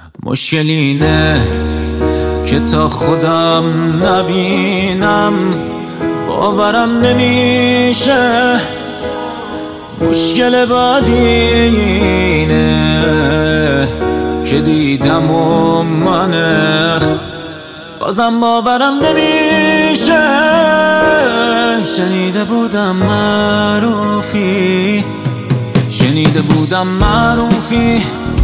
مشکل اینه که تا خودم نبینم باورم نمیشه. مشکل بعدی اینه که دیدم و منه بازم باورم نمیشه. شنیده بودم معروفی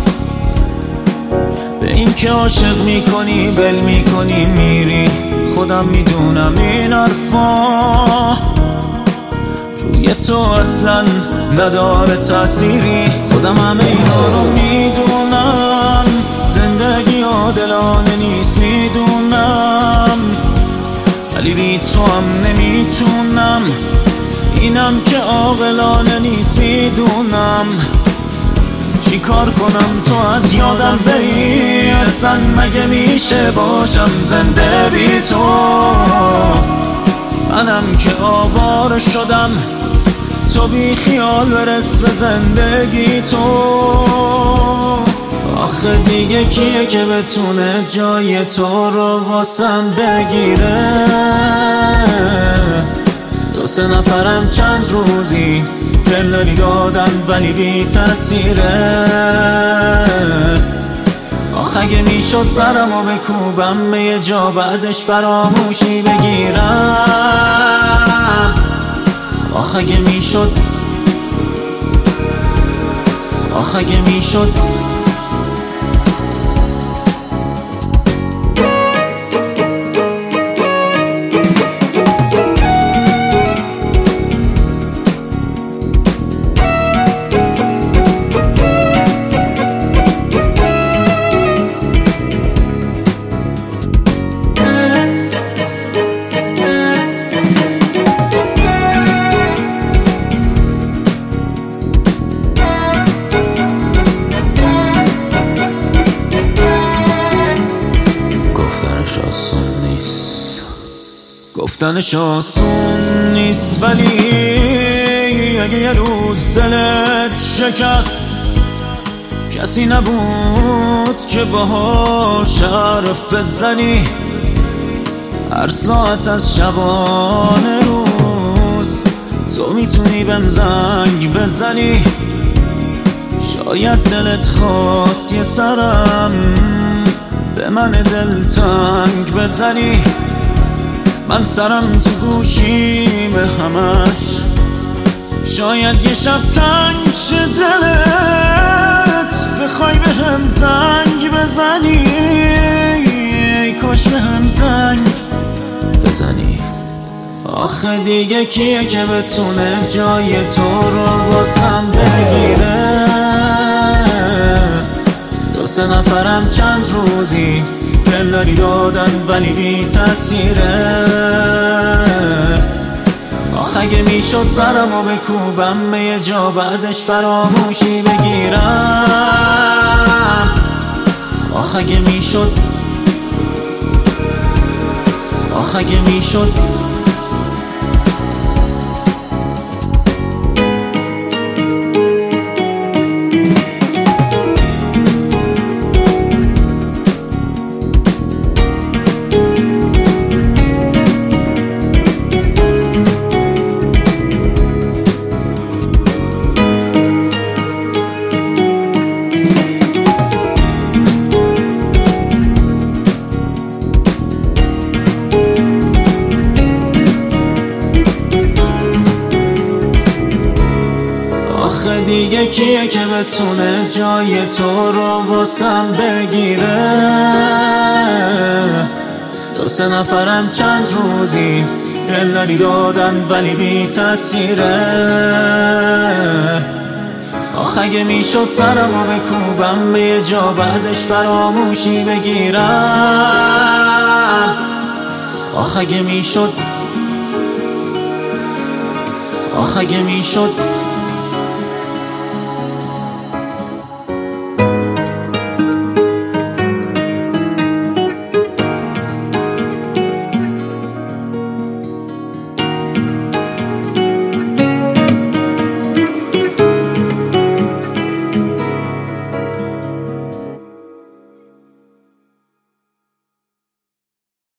به این که عاشق میکنی بل میکنی میری. خودم میدونم این حرفا روی تو اصلا نداره تأثیری. خودم همه اینا رو میدونم، زندگی عادلانه نیست میدونم، ولی بی تو هم نمیتونم. اینم که عاقلانه نیست میدونم. چی کار کنم تو از یادم بری؟ اصلا مگه میشه باشم زنده بی تو؟ منم که آواره شدم، تو بی خیال برس به زندگی تو. آخه دیگه کیه که بتونه جای تو رو واسم بگیره؟ دو سه نفرم چند روزی دلداری دادن ولی بی تأثیره. آخه اگه میشد سرمو بکوبم به یه جا بعدش فراموشی بگیرم. آخه اگه میشد گفتنش آسون نیست، ولی اگه یه روز دلت شکست کسی نبود که باهاش حرف بزنی. هر ساعت از شبانه روز تو میتونی بهم زنگ بزنی. شاید دلت خواست یه سرم به من دلتنگ بزنی. من سرم تو گوشی به همش، شاید یه شب تنگ شه دلت بخوای به هم زنگ بزنی. ای کاش به هم زنگ بزنی. آخه دیگه کیه که بتونه جای تو رو واسم بگیره؟ دو سه نفرم چند روزی دلداری دادن ولی بی تأثیره. آخه اگه میشد سرمو بکوبم به یه جا بعدش فراموشی بگیرم. آخه اگه میشد دیگه کیه که بتونه جای تو رو واسم بگیره؟ دو سه نفرم چند روزی دلداری دادن ولی بی تأثیره. آخه اگه میشد سرمو بکوبم به یه جا بعدش فراموشی بگیرم. آخه اگه میشد